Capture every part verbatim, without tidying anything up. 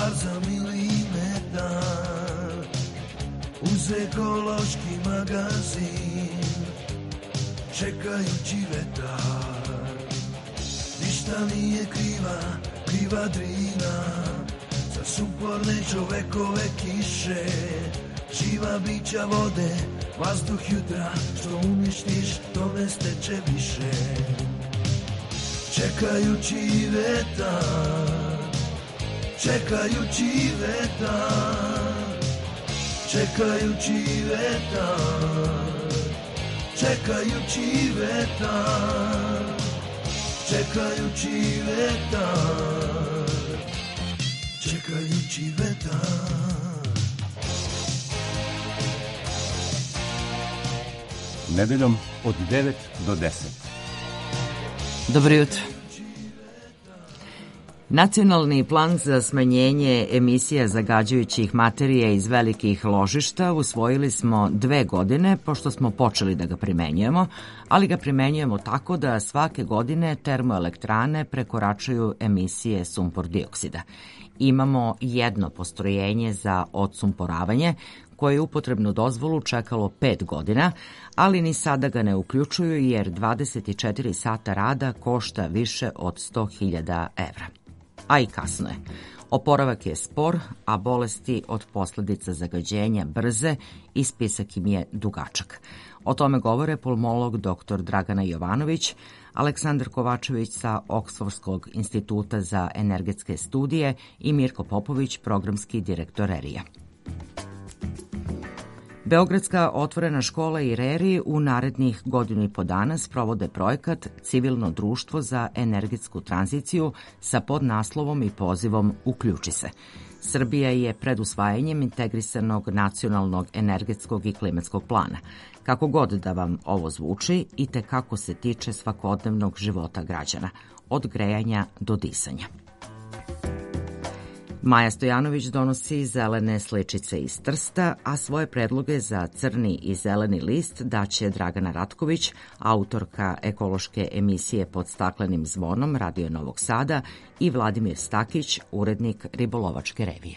bar za milimetar, uz ekološki magazin, čekajući vetar. Ništa nije kriva, kriva Drina, za suporne čovekove kiše, živa bića vode, vazduh jutra, što uništiš, to ne steče više. Čekajući vetar, čekajući vetar, čekajući vetar, čekajući vetar, čekajući vetar, čekajući vetar. Nedeljom od devet do deset. Dobro jutro. Nacionalni plan za smanjenje emisija zagađujućih materija iz velikih ložišta usvojili smo dve godine, pošto smo počeli da ga primenjujemo, ali ga primenjujemo tako da svake godine termoelektrane prekoračuju emisije sumpor dioksida. Imamo jedno postrojenje za odsumporavanje, koje je upotrebnu dozvolu čekalo pet godina, ali ni sada ga ne uključuju jer dvadeset četiri sata rada košta više od sto hiljada evra. A i kasno je. Oporavak je spor, a bolesti od posledica zagađenja brze i spisak im je dugačak. O tome govore pulmolog dr Dragana Jovanović, Aleksandar Kovačević sa Oksfordskog instituta za energetske studije i Mirko Popović, programski direktor E R I-a. Beogradska otvorena škola i R E R I u narednih godinu i po dana sprovode projekat Civilno društvo za energetsku tranziciju sa podnaslovom i pozivom Uključi se. Srbija je pred usvajanjem integrisanog nacionalnog energetskog i klimatskog plana. Kako god da vam ovo zvuči, i te kako se tiče svakodnevnog života građana, od grejanja do disanja. Maja Stojanović donosi zelene sličice iz Trsta, a svoje predloge za crni i zeleni list daće Dragana Ratković, autorka ekološke emisije Pod staklenim zvonom Radio Novog Sada, i Vladimir Stakić, urednik Ribolovačke revije.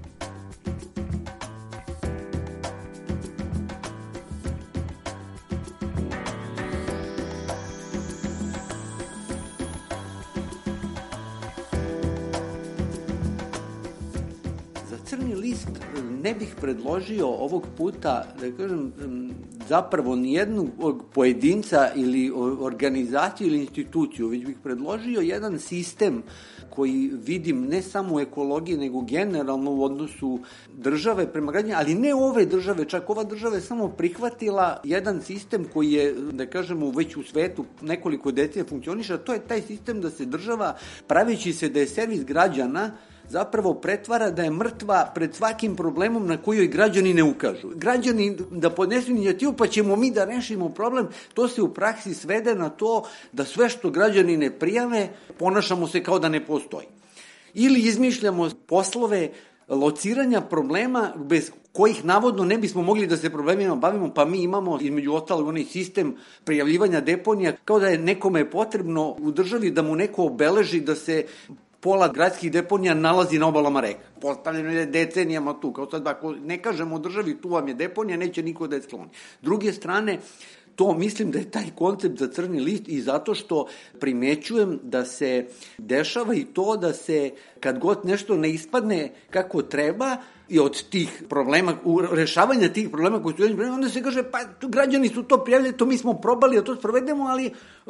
Ne bih predložio ovog puta, da kažem, zapravo nijednog pojedinca ili organizaciju ili instituciju, već bih predložio jedan sistem koji vidim ne samo u ekologiji, nego generalno u odnosu države prema građanima, ali ne ove države, čak ova država je samo prihvatila jedan sistem koji je, da kažemo, već u svetu nekoliko decenija funkcioniše, a to je taj sistem da se država, praveći se da je servis građana, zapravo pretvara da je mrtva pred svakim problemom na koji građani ne ukažu. Građani da podnesu inicijativu pa ćemo mi da rešimo problem, to se u praksi svede na to da sve što građani ne prijave, ponašamo se kao da ne postoji. Ili izmišljamo poslove lociranja problema bez kojih navodno ne bismo mogli da se problemima bavimo, pa mi imamo između ostalog onaj sistem prijavljivanja deponija, kao da je nekome potrebno u državi da mu neko obeleži da se pola gradskih deponija nalazi na obalama reka. Postavljeno je decenijama tu, kao sad ako ne kažemo državi tu vam je deponija, neće niko da je skloni. S druge strane, to mislim da je taj koncept za crni list i zato što primećujem da se dešava i to da se kad god nešto ne ispadne kako treba i od tih problema, rešavanja tih problema koji su jedni problema, onda se kaže pa građani su to prijavljali, to mi smo probali da to sprovedemo, ali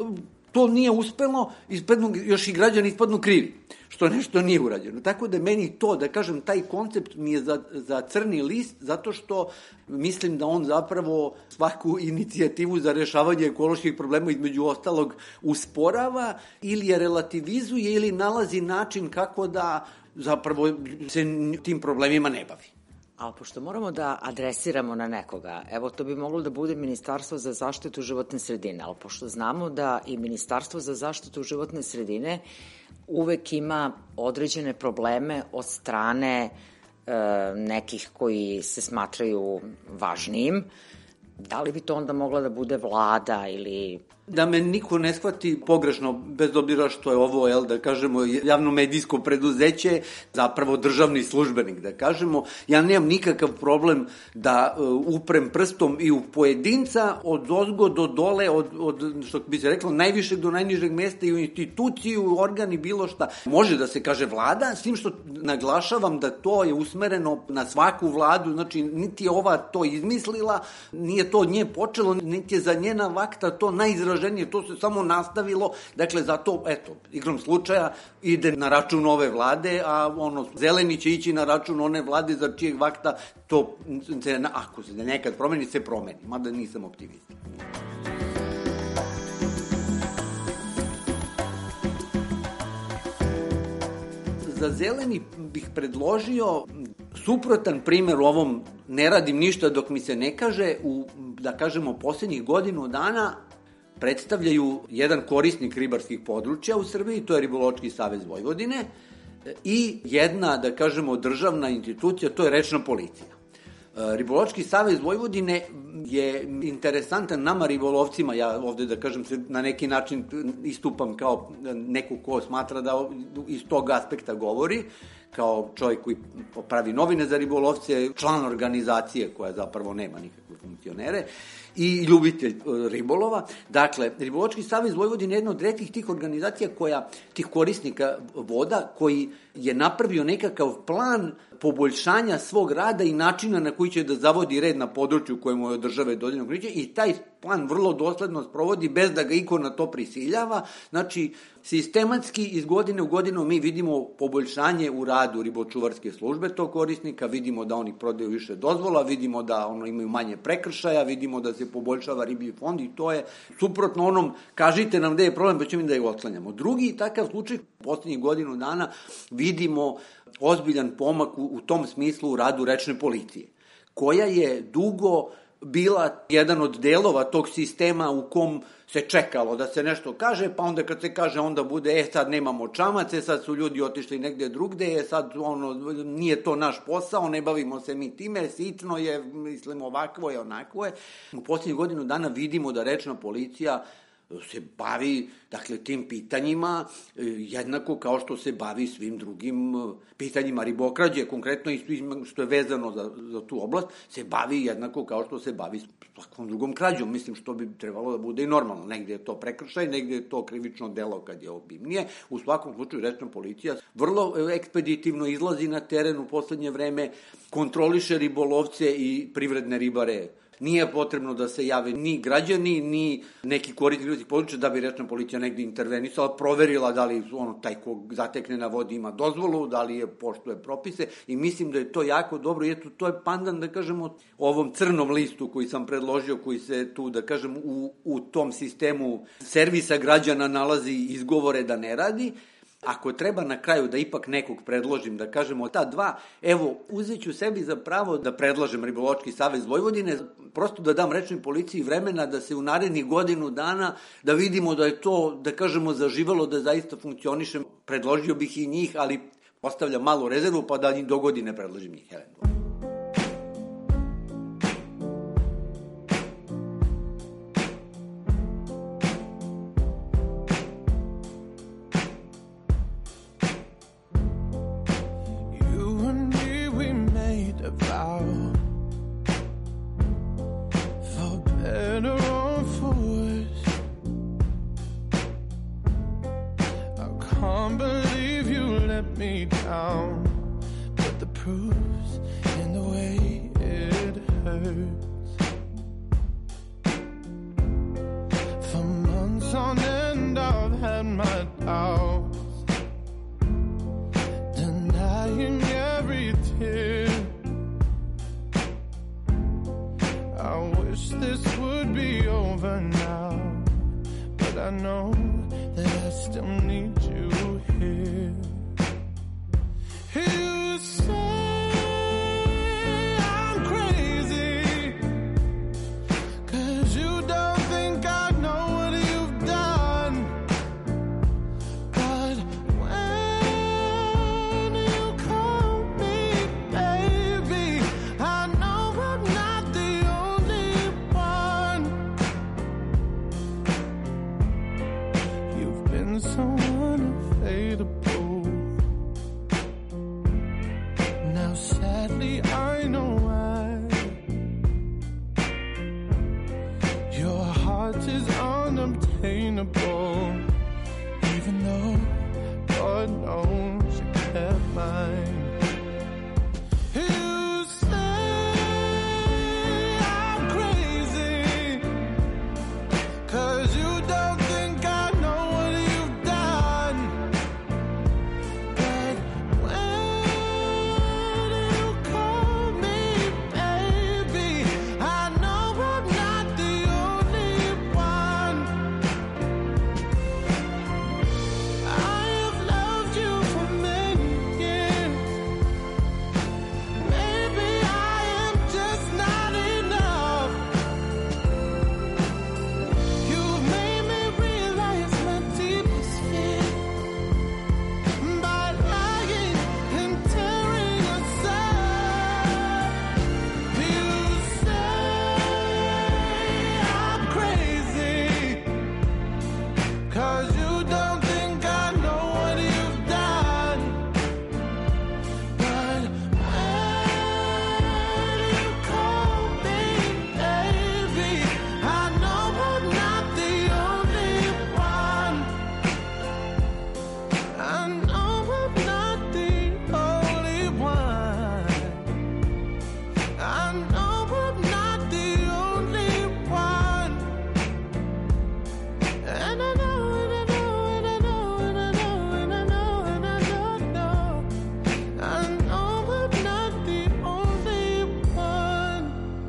to nije uspelo, ispadnu, još i građani ispadnu krivi, što nešto nije urađeno. Tako da meni to, da kažem, taj koncept mi je za, za crni list, zato što mislim da on zapravo svaku inicijativu za rešavanje ekoloških problema između ostalog usporava ili je relativizuje ili nalazi način kako da zapravo se tim problemima ne bavi. Ali pošto moramo da adresiramo na nekoga, evo to bi moglo da bude Ministarstvo za zaštitu životne sredine, ali pošto znamo da i Ministarstvo za zaštitu životne sredine uvek ima određene probleme od strane e, nekih koji se smatraju važnijim, Da li bi to onda mogla da bude vlada ili... Da me niko ne shvati pogrešno, bez obzira što je ovo, jel, da kažemo, javno medijsko preduzeće, zapravo državni službenik, da kažemo, ja nemam nikakav problem da uh, uprem prstom i u pojedinca od ozgo do dole, od, od, što bi se reklo, najvišeg do najnižeg mesta i u instituciju, u organi, bilo šta. Može da se kaže vlada, s tim što naglašavam da to je usmereno na svaku vladu, znači niti je ova to izmislila, nije to od nje počelo, niti je za njena vakta to najizraženije, to se samo nastavilo, dakle zato, eto, igrom slučaja ide na račun ove vlade, a ono, zeleni će ići na račun one vlade za čijeg vakta to, se, ako se nekad promeni, se promeni, mada nisam optimista. Za zeleni bih predložio suprotan primer u ovom ne radim ništa dok mi se ne kaže, u, da kažemo, poslednjih godinu dana predstavljaju jedan korisnik ribarskih područja u Srbiji, to je Riboločki savez Vojvodine, i jedna, da kažemo, državna institucija, to je rečna policija. Riboločki savez Vojvodine je interesantan nama ribolovcima, ja ovde, da kažem, se na neki način istupam kao neko ko smatra da iz tog aspekta govori, kao čovjek koji pravi novine za ribolovce, član organizacije koja zapravo nema nikakve funkcionere i ljubitelj ribolova. Dakle, Riboločki savez Vojvodine je jedna od retkih tih organizacija koja, tih korisnika voda, koji je napravio nekakav plan poboljšanja svog rada i načina na koji će da zavodi red na području kojemu je od države dodeljeno kriće, i taj plan vrlo dosledno sprovodi bez da ga iko na to prisiljava. Znači, sistematski iz godine u godinu mi vidimo poboljšanje u radu ribočuvarske službe tog korisnika, vidimo da oni prodaju više dozvola, vidimo da ono imaju manje prekršaja, vidimo da se poboljšava riblji fond, i to je suprotno onom kažite nam gde je problem pa ćemo da je otklanjamo. Drugi takav slučaj, poslednjih godinu dana vidimo ozbiljan pomak u, u tom smislu u radu rečne policije, koja je dugo bila jedan od delova tog sistema u kom se čekalo da se nešto kaže, pa onda kad se kaže onda bude, e sad nemamo čamace, sad su ljudi otišli negde drugde, e sad ono, nije to naš posao, ne bavimo se mi time, sitno je, mislim ovakvo je, onakvo je. U poslednjih godinu dana vidimo da rečna policija se bavi, dakle, tim pitanjima jednako kao što se bavi svim drugim pitanjima ribokrađe, konkretno i svim što je vezano za, za tu oblast, se bavi jednako kao što se bavi svakom drugom krađom. Mislim, što bi trebalo da bude i normalno. Negde je to prekršaj, negde je to krivično delo kad je obimnije. U svakom slučaju rečna policija vrlo ekspeditivno izlazi na teren u poslednje vreme, kontroliše ribolovce i privredne ribare. Nije potrebno da se jave ni građani, ni neki korisnik ribarskih područja da bi rečna policija negde intervenisala, proverila da li ono, taj ko zatekne na vodi ima dozvolu, da li je poštuje propise, i mislim da je to jako dobro. I eto, to je pandan, da kažemo, ovom crnom listu koji sam predložio, koji se tu, da kažem, u, u tom sistemu servisa građana nalazi izgovore da ne radi. Ako treba na kraju da ipak nekog predložim, da kažemo ta dva, evo, uzet ću sebi za pravo da predlažem Riboločki savez Vojvodine, prosto da dam rečnoj policiji vremena da se u narednih godinu dana, da vidimo da je to, da kažemo, zaživalo, da zaista funkcioniše. Predložio bih i njih, ali ostavljam malu rezervu, pa da im do godine predložim njih. Heleno. Me down, but the proof's in the way it hurts. For months on end I've had my doubts, denying every tear. I wish this would be over now, but I know that I still need you here. You say I'm crazy, 'cause you don't think I know what you've done. But when you call me baby, I know I'm not the only one. so unfadable. Now sadly I know why. Your heart is unobtainable, even though God knows you kept mine. You say I'm crazy, 'cause you don't think I know what you've done. But when you call me baby, I know I'm not the only one. I have loved you for many years. Maybe I am just not enough. You've made me realize my deepest fear by lying and tearing us up. You say I'm crazy, 'cause you don't think I know what you've done. But when you call me baby, I know I'm not the only one. I know I'm not the only one. I know I'm not the only one. And I know, and I know, and I know, and I know, and I know, and I don't know. I know I'm not the only one.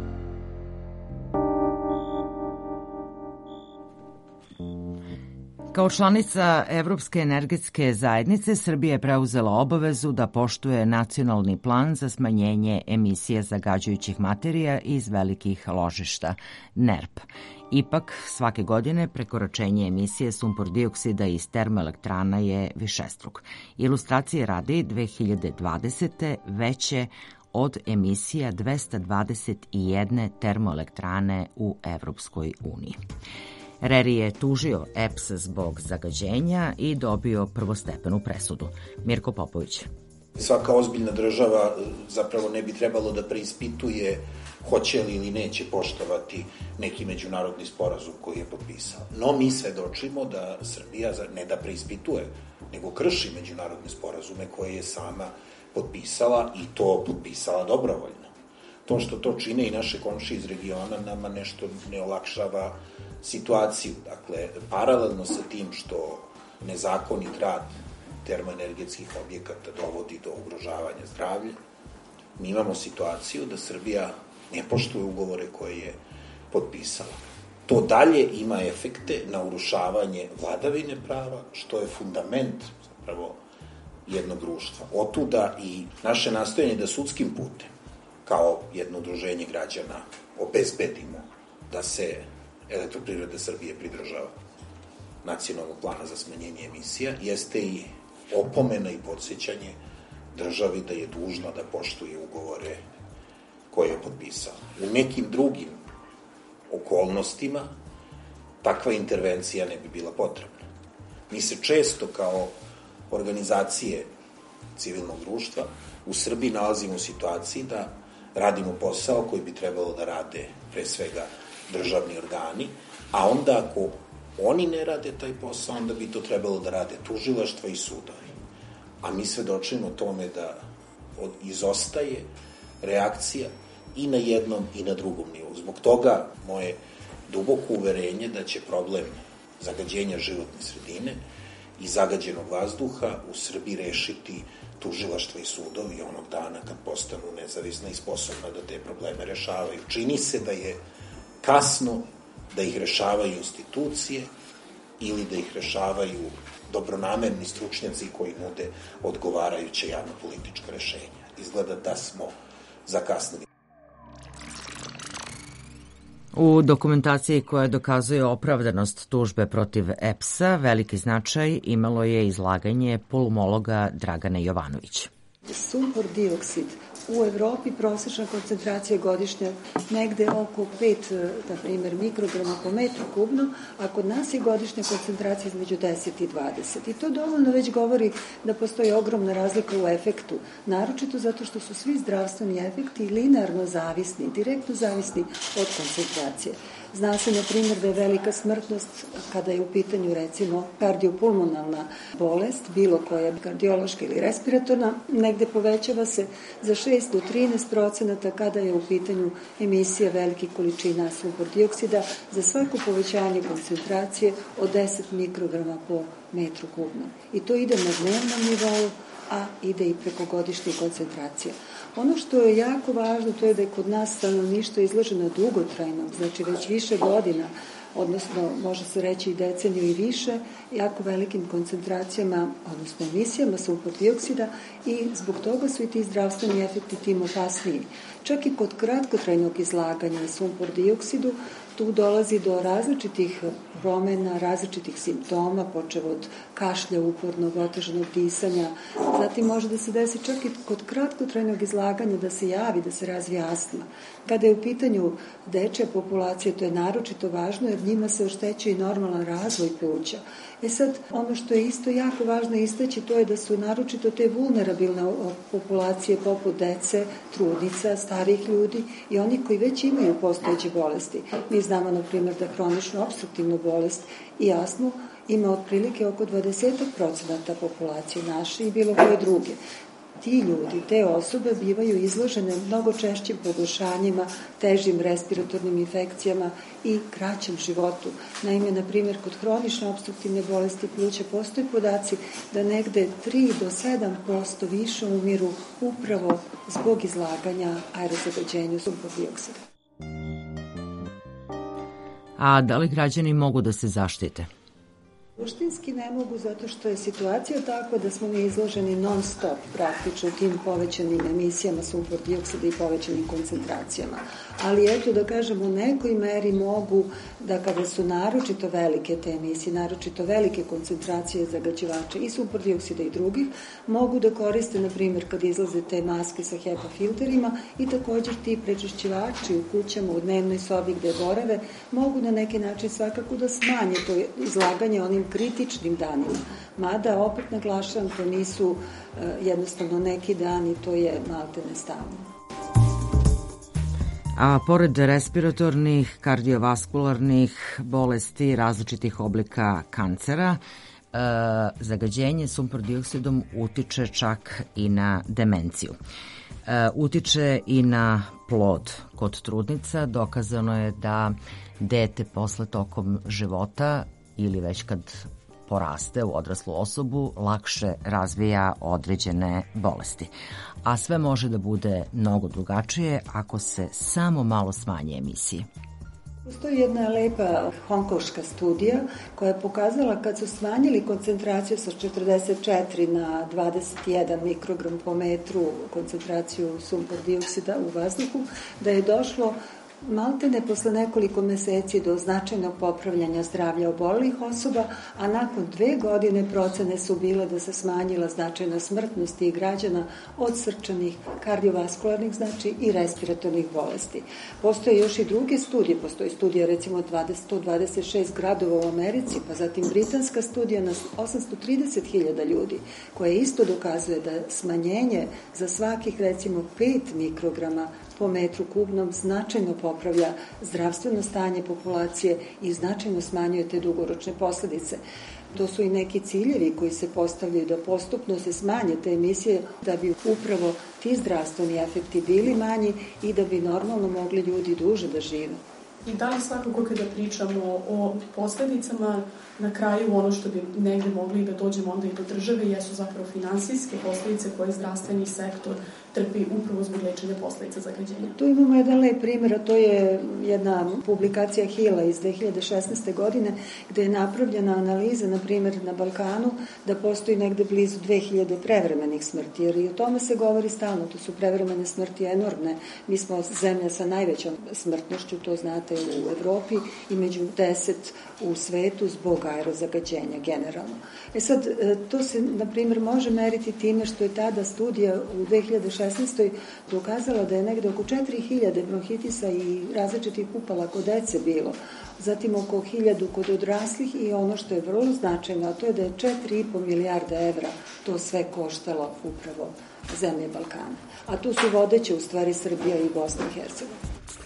Kao članica Evropske energetske zajednice, Srbija je preuzela obavezu da poštuje nacionalni plan za smanjenje emisije zagađujućih materija iz velikih ložišta, N E R P. Ipak, svake godine prekoračenje emisije sumpor dioksida iz termoelektrana je višestruk. Ilustracije radi dve hiljade dvadesete veće od emisija dvesta dvadeset jedne termoelektrane u Evropskoj uniji. Reri je tužio E P S zbog zagađenja i dobio prvostepenu presudu. Mirko Popović. Svaka ozbiljna država zapravo ne bi trebalo da preispituje hoće li ili neće poštovati neki međunarodni sporazum koji je potpisao. No mi svedočimo da Srbija ne da preispituje, nego krši međunarodne sporazume koje je sama potpisala i to potpisala dobrovoljno. To što to čine i naše komšije iz regiona nama nešto ne olakšava situaciju. Dakle, paralelno sa tim što nezakonit rad termoenergetskih objekata dovodi do ugrožavanja zdravlja, mi imamo situaciju da Srbija ne poštuje ugovore koje je potpisala. To dalje ima efekte na urušavanje vladavine prava, što je fundament zapravo jednog društva. Otuda i naše nastojanje da sudskim putem, kao jedno udruženje građana, obezbedimo da se Elektroprivreda Srbije pridržava nacionalnog plana za smanjenje emisija, jeste i opomena i podsjećanje državi da je dužna da poštuje ugovore koje je potpisala. U nekim drugim okolnostima takva intervencija ne bi bila potrebna. Mi se često kao organizacije civilnog društva u Srbiji nalazimo u situaciji da radimo posao koji bi trebalo da rade pre svega državni organi, a onda ako oni ne rade taj posao, onda bi to trebalo da rade tužilaštva i sudovi. A mi svedočimo tome da od, izostaje reakcija i na jednom i na drugom nivou. Zbog toga moje duboko uverenje da će problem zagađenja životne sredine i zagađenog vazduha u Srbiji rešiti tužilaštva i sudovi onog dana kad postanu nezavisna i sposobna da te probleme rešavaju. Čini se da je kasno da ih rešavaju institucije ili da ih rešavaju dobronamerni stručnjaci koji nude odgovarajuće javno-politička rešenja. Izgleda da smo zakasnili. U dokumentaciji koja dokazuje opravdanost tužbe protiv E P S-a, veliki značaj imalo je izlaganje pulmologa Dragane Jovanović. Sumpor dioksid U Evropi prosječna koncentracija godišnja negde oko pet, na primjer, mikrograma po metru kubno, a kod nas je godišnja koncentracija između deset i dvadeset. I to dovoljno već govori da postoji ogromna razlika u efektu, naročito zato što su svi zdravstveni efekti linearno zavisni, direktno zavisni od koncentracije. Zna se, na primjer, da je velika smrtnost kada je u pitanju, recimo, kardiopulmonalna bolest, bilo koja kardiološka ili respiratorna, negde povećava se za šest do trinaest procenata kada je u pitanju emisija velikih količina sumpor dioksida za svako povećanje koncentracije od deset mikrograma po metru kubnom. I to ide na dnevnom nivou, a ide i preko godišnje koncentracije. Ono što je jako važno, to je da je kod nas stanovništvo izloženo dugotrajno, znači već više godina, odnosno može se reći i deceniju i više, jako velikim koncentracijama, odnosno emisijama sumpor dioksida i zbog toga su i ti zdravstveni efekti tim opasniji. Čak i kod kratkotrajnog izlaganja sumpor dioksidu tu dolazi do različitih promena, različitih simptoma, počev od kašlja, upornog, otežanog disanja. Zatim može da se desi čak i kod kratkotrajnog izlaganja da se javi, da se razvije astma. Kada je u pitanju dečja populacija, to je naročito važno jer njima se oštećuje i normalan razvoj pluća. E sad, ono što je isto jako važno istaći, to je da su naročito te vulnerabilne populacije poput dece, trudnica, starih ljudi i oni koji već imaju postojeće bolesti. Mi znamo, na primjer, da hroničnu opstruktivnu bolest i astmu ima otprilike oko dvadeset procenata populacije naše i bilo koje druge. Ti ljudi, te osobe bivaju izložene mnogo češćim pogoršanjima, težim respiratornim infekcijama i kraćem životu. Naime, na primjer, kod hronične opstruktivne bolesti pluća postoje podaci da negde tri do sedam posto više umiru upravo zbog izlaganja aerozagađenju sumpor dioksida. A da li građani mogu da se zaštite? Suštinski ne mogu zato što je situacija takva da smo mi izloženi non stop praktično tim povećanim emisijama sumpor dioksida i povećanim koncentracijama. Ali eto da kažem u nekoj meri mogu da kada su naročito velike te emisije, naročito velike koncentracije zagađivača i sumpor dioksida i drugih, mogu da koriste na primjer kad izlaze te maske sa HEPA filterima i također ti prečišćivači u kućama, u dnevnoj sobi gde borave, mogu na neki način svakako da smanje to izlaganje onim kritičnim danima. Mada, opet naglašavam, to nisu uh, jednostavno neki dani, to je maltene stalno. A pored respiratornih, kardiovaskularnih bolesti, različitih oblika kancera, e, zagađenje sumpor dioksidom utiče čak i na demenciju. E, utiče i na plod. Kod trudnica dokazano je da dete posle tokom života ili već kad poraste u odraslu osobu, lakše razvija određene bolesti. A sve može da bude mnogo drugačije ako se samo malo smanje emisije. Postoji jedna lepa hongkonška studija koja je pokazala kad su smanjili koncentraciju sa četrdeset četiri na dvadeset jedan mikrogram po metru koncentraciju sumpor dioksida u vazduhu, da je došlo maltene posle nekoliko meseci do značajnog popravljanja zdravlja obolelih osoba, a nakon dve godine procene su bile da se smanjila značajna smrtnost tih građana od srčanih, kardiovaskularnih, znači i respiratornih bolesti. Postoje još i druge studije, postoji studija recimo sto dvadeset šest gradova u Americi, pa zatim britanska studija na osamsto trideset hiljada ljudi, koja isto dokazuje da smanjenje za svakih recimo pet mikrograma po metru kubnom značajno popravlja zdravstveno stanje populacije i značajno smanjuje te dugoročne posledice. To su i neki ciljevi koji se postavljaju da postupno se smanje te emisije da bi upravo ti zdravstveni efekti bili manji i da bi normalno mogli ljudi duže da žive. I da li svakako kada pričamo o posledicama, na kraju ono što bi negde mogli da dođemo onda i do države jesu zapravo finansijske posledice koje zdravstveni sektor trpi upravo zbog lečenja posledica zagađenja. Tu imamo jedan lep primjer, a to je jedna publikacija Hila iz dve hiljade šesnaeste godine gde je napravljena analiza, na primjer na Balkanu, da postoji negde blizu dve hiljade prevremenih smrti, jer i o tome se govori stalno, to su prevremene smrti enormne. Mi smo zemlja sa najvećom smrtnošću, to znate četvrte u Evropi i među deset u svetu zbog aerozagađenja generalno. E sad, to se, na primjer, može meriti time što je tada studija u dve hiljade šesnaestoj dokazala da je negde oko četiri hiljade bronhitisa i različitih upala kod dece bilo, zatim oko hiljadu kod odraslih i ono što je vrlo značajno, a to je da je četiri i po milijarda evra to sve koštalo upravo zemlje Balkana. A tu su vodeće u stvari Srbija i Bosna i Hercegovina.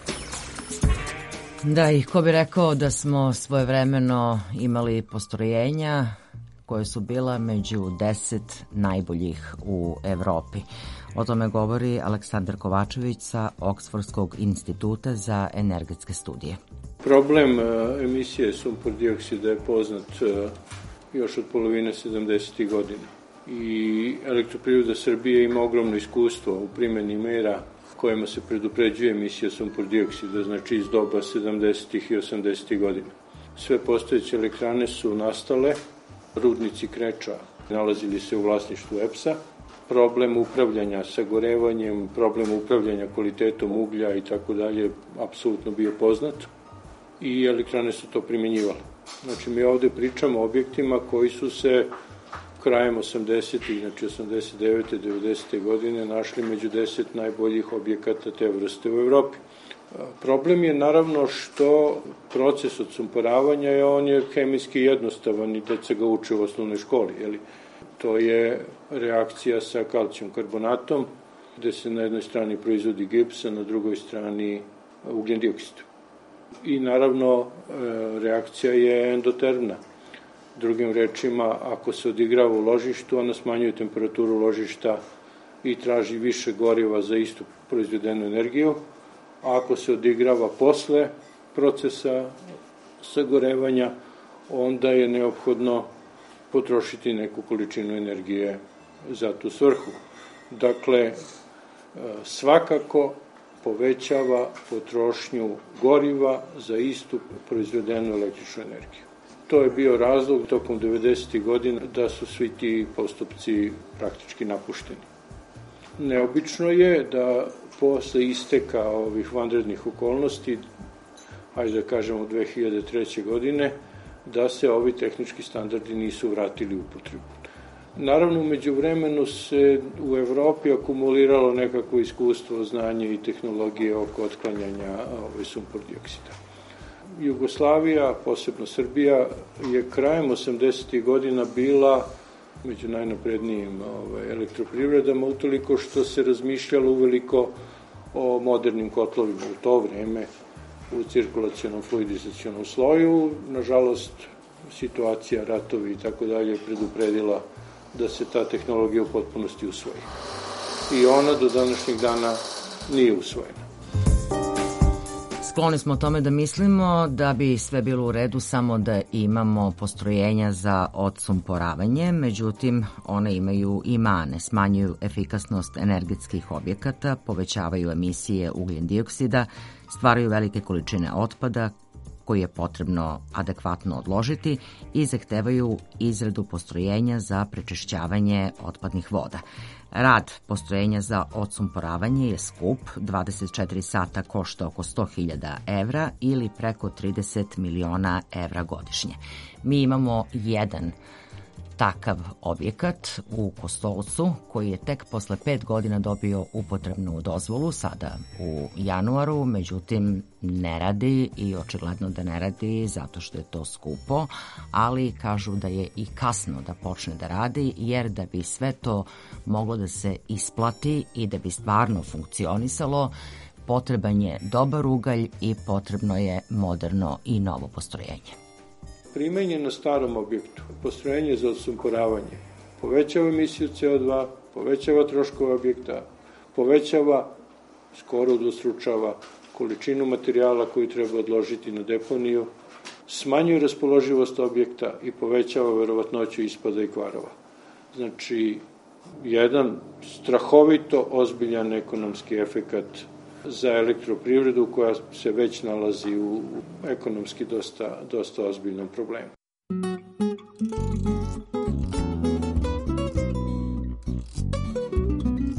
Da, i ko bi rekao da smo svojevremeno imali postrojenja koje su bila među deset najboljih u Evropi. O tome govori Aleksandar Kovačević sa Oksfordskog instituta za energetske studije. Problem emisije sumpor dioksida je poznat još od polovine sedamdesetih godina. I Elektroprivreda Srbije ima ogromno iskustvo u primjeni mera kojima se predupređuje emisija sumpor dioksida, znači iz doba sedamdesetih i osamdesetih godina. Sve postojeće elektrane su nastale, rudnici Kreča nalazili se u vlasništvu E P S-a, problem upravljanja sagorevanjem, problem upravljanja kvalitetom uglja i tako dalje apsolutno bio poznat i elektrane su to primjenjivale. Znači mi ovde pričamo o objektima koji su se krajem osamdesetih, znači osamdeset devete devedesete godine našli među deset najboljih objekata te vrste u Evropi. Problem je naravno što proces odsumporavanja je, on je hemijski jednostavan i deca ga uče u osnovnoj školi. Jeli? To je reakcija sa kalcijum karbonatom, gde se na jednoj strani proizvodi gips, a na drugoj strani ugljen dioksid. I naravno reakcija je endotermna. Drugim rečima, ako se odigrava u ložištu, ona smanjuje temperaturu ložišta i traži više goriva za istu proizvedenu energiju, a ako se odigrava posle procesa sagorevanja, onda je neophodno potrošiti neku količinu energije za tu svrhu. Dakle, svakako povećava potrošnju goriva za istu proizvedenu električnu energiju. To je bio razlog tokom devedesetih godina da su svi ti postupci praktički napušteni. Neobično je da posle isteka ovih vanrednih okolnosti, hajde da kažemo dve hiljade treće. godine, da se ovi tehnički standardi nisu vratili u upotrebu. Naravno, umeđu vremenu se u Evropi akumuliralo nekako iskustvo, znanje i tehnologije oko otklanjanja ovaj, sumpor dioksida. Jugoslavija, posebno Srbija, je krajem osamdesetih godina bila među najnaprednijim ovaj, elektroprivredama, utoliko što se razmišljalo uveliko o modernim kotlovima u to vreme, u cirkulacionom fluidizacionom sloju. Nažalost, situacija, ratovi i tako dalje predupredila da se ta tehnologija u potpunosti usvoji. I ona do današnjeg dana nije usvojena. Skloni smo tome da mislimo da bi sve bilo u redu samo da imamo postrojenja za odsumporavanje, međutim one imaju i mane, smanjuju efikasnost energetskih objekata, povećavaju emisije ugljen dioksida, stvaraju velike količine otpada koji je potrebno adekvatno odložiti i zahtevaju izradu postrojenja za prečišćavanje otpadnih voda. Rad postrojenja za odsumporavanje je skup, dvadeset četiri sata košta oko sto hiljada evra ili preko trideset miliona evra godišnje. Mi imamo jedan takav objekat u Kostolcu koji je tek posle pet godina dobio upotrebnu dozvolu sada u januaru, međutim ne radi i očigledno da ne radi zato što je to skupo, ali kažu da je i kasno da počne da radi jer da bi sve to moglo da se isplati i da bi stvarno funkcionisalo, potreban je dobar ugalj i potrebno je moderno i novo postrojenje. Primenjen na starom objektu, postrojenje za odsumporavanje, povećava emisiju C O dva, povećava troškove objekta, povećava, skoro udvostručava količinu materijala koju treba odložiti na deponiju, smanjuje raspoloživost objekta i povećava verovatnoću ispada i kvarova. Znači, jedan strahovito ozbiljan ekonomski efekat za elektroprivredu koja se već nalazi u ekonomski dosta, dosta ozbiljnom problemu.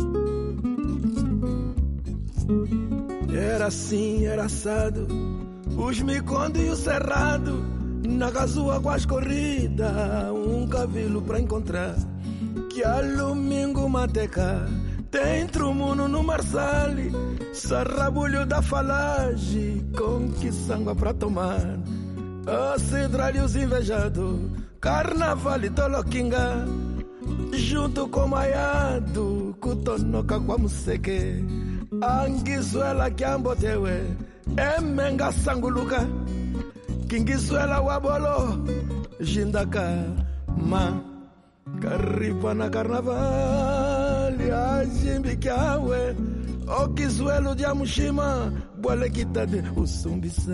Era assim, era assado, os Miconde e o Cerrado, na Gazua com as corridas, um cavilo pra encontrar. Que a Domingo Mateca tem trumuno no Marsali, sarrabulho da falagem, com que sangua pra tomar. A Cidra e os invejados, Carnaval e Toloquinga, junto com Maiado, Cutonoca com a Museque, Anguizuela que ambotewe, Emenga Sanguluca, Kinguizuela Wabolo, Jindaka, Ma, Caripa na Carnaval, Ajimbicawe, Okizuelo de Amushima, Boalequita de Usumbissa.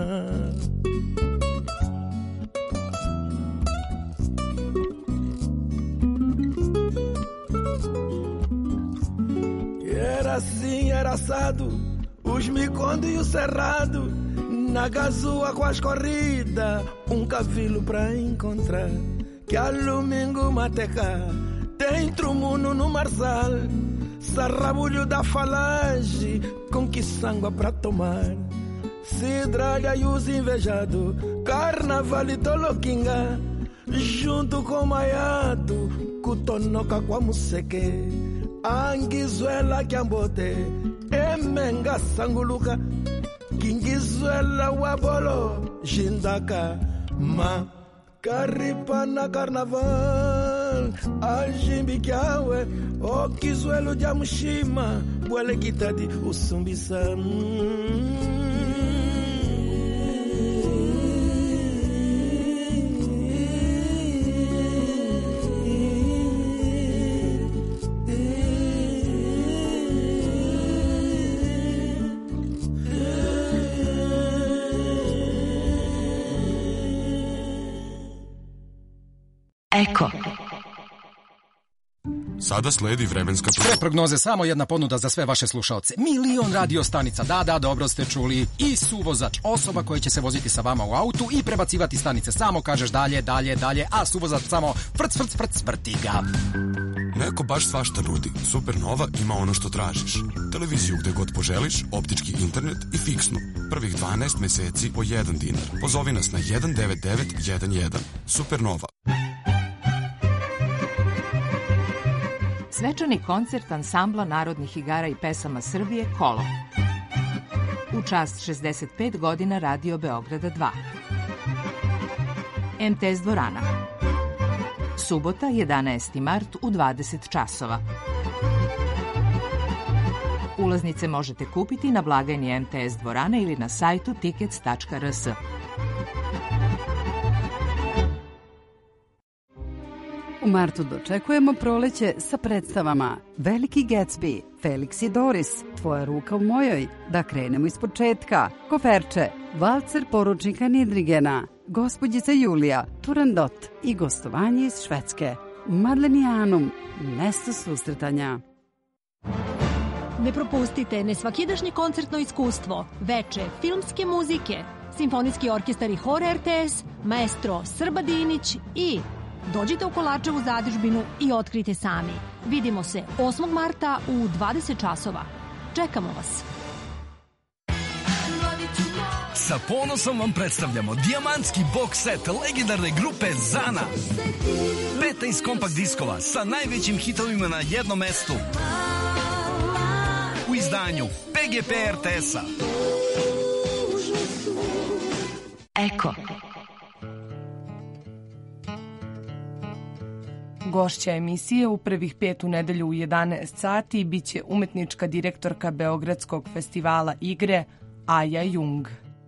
Era assim, era assado, os Miconde e o Cerrado, na Gazua com as corridas, um cavilo pra encontrar. Que a Domingo Mateca tem trumuno no Marsal, sarrabulho da falagem, com que sangua pra tomar. Cidralha e os invejados, Carnaval e Toloquinga, junto com Maiado, Cutonoca com a Museque, Anguizuela que ambote, Emenga Sanguluca, Kinguizuela Wabolo, Jindaka, Ma, Caripa na Carnaval, Ajimbicawe, Okizuelo de Amushima, Boalequita de Usumbissa. Eko. Sada sledi vremenska prognoza. Pre prognoze samo jedna ponuda za sve vaše slušaoce. Milion radio stanica, da, da, dobro ste čuli. I suvozač, osoba koja će se voziti sa vama u autu i prebacivati stanice. Samo kažeš dalje, dalje, dalje, a suvozač samo frc, frc, frc, vrti ga. Neko baš svašta nudi. Supernova ima ono što tražiš. Televiziju gde god poželiš, optički internet i fiksnu. Prvih dvanaest meseci po jedan dinar. Pozovi nas na jedan devet devet jedan jedan. Supernova. Svečani koncert ansambla narodnih igara i pesama Srbije Kolo. U čast šezdeset pet godina Radio Beograda dva. em te es dvorana. Subota, jedanaesti mart u dvadeset časova. Ulaznice možete kupiti na blagajni em te es dvorane ili na sajtu tickets tačka er s. U martu dočekujemo proleće sa predstavama Veliki Gatsby, Felix i Doris, Tvoja ruka u mojoj, Da krenemo iz početka, Koferče, Valcer poručnika Nidrigena, Gospođica Julija, Turandot i gostovanje iz Švedske. Madlenijanum, mesto susretanja. Ne propustite nesvakidašnje koncertno iskustvo, veče filmske muzike, Simfonijski orkestar i hor er te es, maestro Srba Dinić i... Dođite u Kolarčevu zadužbinu i otkrite sami. Vidimo se osmog marta u dvadeset časova. Čekamo vas. Sa ponosom vam predstavljamo dijamantski box set legendarne grupe Zana. petnaest kompakt diskova sa najvećim hitovima na jednom mestu. U izdanju pe ge pe er te es-a. Eko. Gošća emisije u prvih pet u nedelju u jedanaest sati biće umetnička direktorka Beogradskog festivala igre Aja Jung.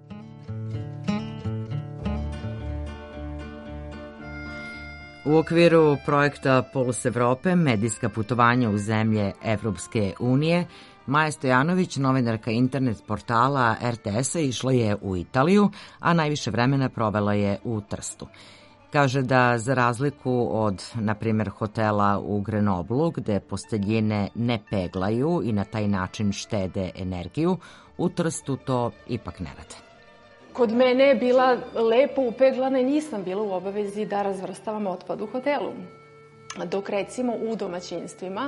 U okviru projekta Puls Evrope, medijska putovanja u zemlje Evropske unije, Maja Stojanović, novinarka internet portala er te es-a, išla je u Italiju, a najviše vremena provela je u Trstu. Kaže da za razliku od, na primjer, hotela u Grenoblu, gde posteljine ne peglaju i na taj način štede energiju, u Trstu to ipak ne rade. Kod mene je bila lepo upeglana i nisam bila u obavezi da razvrstavam otpad u hotelu. Dok recimo u domaćinstvima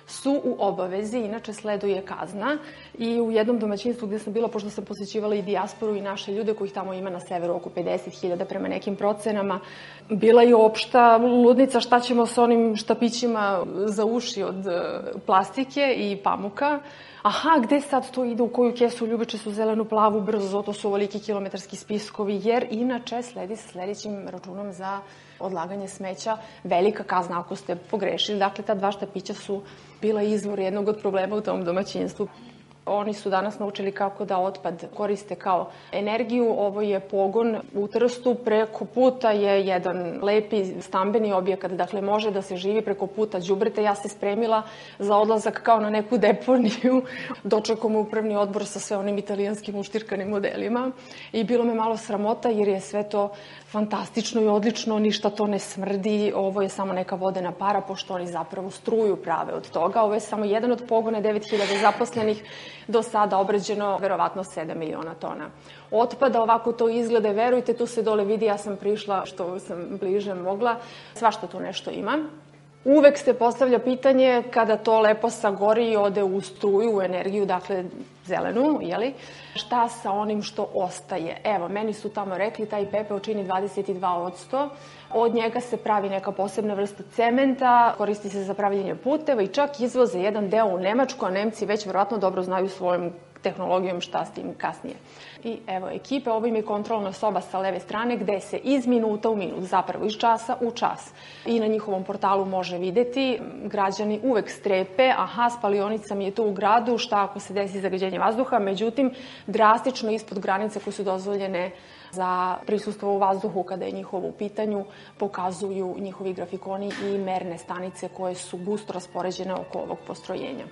su u obavezi, inače sleduje kazna i u jednom domaćinstvu gde sam bila, pošto sam posjećivala i dijasporu i naše ljude kojih tamo ima na severu oko pedeset hiljada prema nekim procenama, bila je opšta ludnica šta ćemo s onim štapićima za uši od plastike i pamuka. Aha, gde sad to ide, u koju kesu, ljubiče su zelenu, plavu, brzo, to su ovoliki kilometarski spiskovi, jer inače sledi sa sledećim računom za odlaganje smeća velika kazna ako ste pogrešili. Dakle, ta dva štapića su bila izvor jednog od problema u tom domaćinstvu. Oni su danas naučili kako da otpad koriste kao energiju. Ovo je pogon u Trstu. Preko puta je jedan lepi stambeni objekat. Dakle, može da se živi preko puta đubreta. Ja se spremila za odlazak kao na neku deponiju. Dočekao me upravni odbor sa sve onim italijanskim uštirkanim modelima. I bilo me malo sramota jer je sve to fantastično i odlično. Ništa to ne smrdi. Ovo je samo neka vodena para, pošto oni zapravo struju prave od toga. Ovo je samo jedan od pogona, devet hiljada zaposlenih. Do sada obrađeno verovatno sedam miliona tona otpada. Ovako to izgleda, verujte, tu se dole vidi, ja sam prišla što sam bliže mogla, svašta tu nešto ima. Uvek se postavlja pitanje kada to lepo sagori i ode u struju, u energiju, dakle zelenu, jeli, šta sa onim što ostaje? Evo, meni su tamo rekli, taj pepeo čini dvadeset dva posto, od njega se pravi neka posebna vrsta cementa, koristi se za pravljenje puteva i čak izvoze jedan deo u Nemačku, a Nemci već verovatno dobro znaju svojom tehnologijom šta s tim kasnije. I evo ekipe, ovo im je kontrolna soba sa leve strane gde se iz minuta u minut, zapravo iz časa u čas. I na njihovom portalu može videti, građani uvek strepe, aha, spalionica mi je tu u gradu, šta ako se desi zagađenje vazduha, međutim, drastično ispod granice koje su dozvoljene za prisustvo u vazduhu kada je njihovo u pitanju, pokazuju njihovi grafikoni i merne stanice koje su gusto raspoređene oko ovog postrojenja.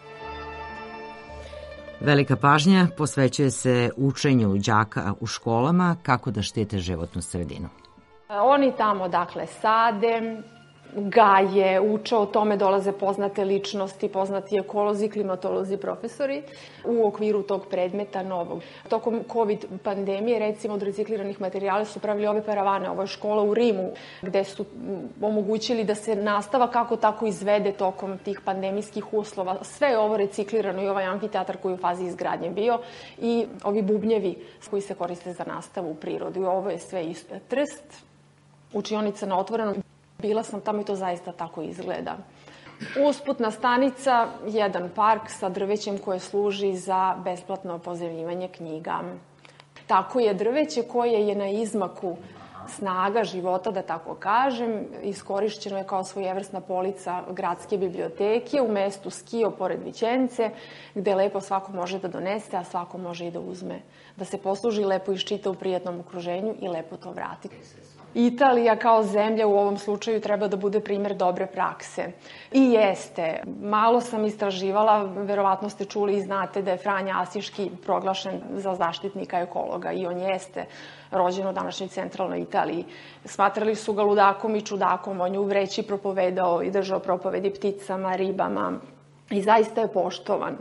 Velika pažnja posvećuje se učenju đaka u školama kako da štite životnu sredinu. Oni tamo, dakle, sade, gaje, uče o tome, dolaze poznate ličnosti, poznati ekolozi, klimatolozi, profesori u okviru tog predmeta novog. Tokom COVID pandemije, recimo, od recikliranih materijala su pravili ove paravane. Ovo je škola u Rimu gde su omogućili da se nastava kako tako izvede tokom tih pandemijskih uslova. Sve je ovo reciklirano i ovaj amfiteatar koji je u fazi izgradnje bio i ovi bubnjevi koji se koriste za nastavu u prirodi. Ovo je sve isto. Trst, učionica na otvorenom. Bila sam tamo i to zaista tako izgleda. Usputna stanica, jedan park sa drvećem koje služi za besplatno pozajmljivanje knjiga. Tako je drveće koje je na izmaku snaga života, da tako kažem, iskorišćeno je kao svojevrsna polica gradske biblioteke u mestu Skio pored Vićence, gde lepo svako može da donese, a svako može i da uzme, da se posluži, lepo iščita u prijatnom okruženju i lepo to vrati. Italija kao zemlja u ovom slučaju treba da bude primer dobre prakse. I jeste. Malo sam istraživala, verovatno ste čuli i znate da je Franja Asiški proglašen za zaštitnika ekologa i on jeste rođen u današnjoj centralnoj Italiji. Smatrali su ga ludakom i čudakom, on je u vreći propovedao i držao propovedi pticama, ribama i zaista je poštovan.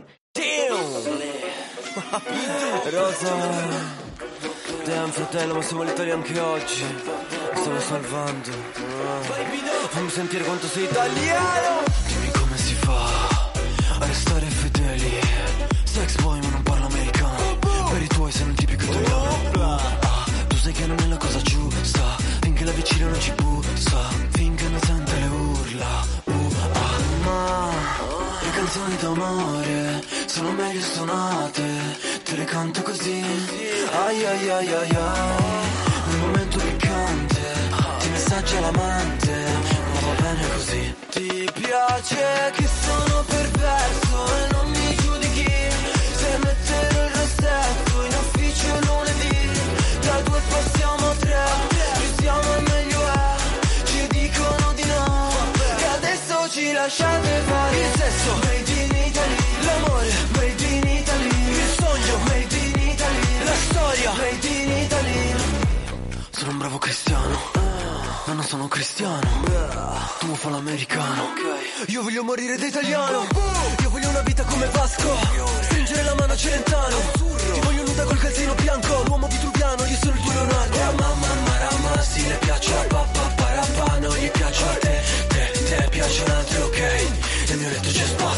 Rosa, damn fratello, ma siamo l'Italia anche oggi. Stiamo salvando. Fammi sentire quanto sei italiano. Dimmi come si fa a restare fedeli. Sex boy ma non parlo americano. Per i tuoi sei un tipico italiano. Ah, tu sai che non è la cosa giusta. Finché la vicina non ci bussa. Finché non sente le urla. Uh, ah, ma le canzoni d'amore sono meglio suonate. Te le canto così. Ai ai ai ai ai. Nel momento piccante ti messaggia l'amante, ma va bene così. Ti piace che sono perverso e non mi giudichi se metterò il rossetto in ufficio lunedì. Da due passiamo a tre, più siamo e meglio è. Ci dicono di no e adesso ci lasciate fare. Il sesso made in Italy, l'amore made in Italy, il sogno made in Italy, la storia made in Italy. Sono un bravo cristiano, ma non sono cristiano. Tu fa l'americano. Io voglio morire da italiano. Io voglio una vita come Vasco, stringere la mano a Celentano. Ti voglio nuda col calzino bianco, l'uomo vitruviano, io sono il tuo Leonardo. Oh, mamma marama, sì le piace a papà parapà, non gli piaccio a te, te, te piace un altro, ok? Nel mio letto c'è spazio.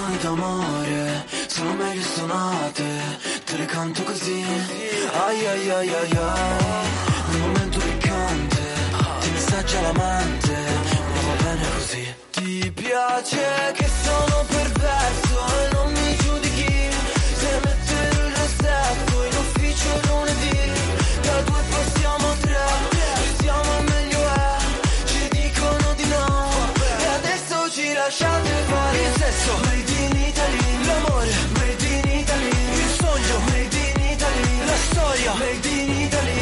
canzoni d'amore sono meglio suonate, te le canto così. Ai ai ai ai ai, nel momento piccante ti messaggia l'amante, ma va bene così. Ti piace che sono perverso e non mi giudichi, se mettere il rossetto in ufficio lunedì, da due passiamo a tre, restiamo al meglio è, ci dicono di no, e adesso ci lasciate fare. Il sesso made in Italy, l'amore made in Italy, il sogno made in Italy, la storia made in Italy.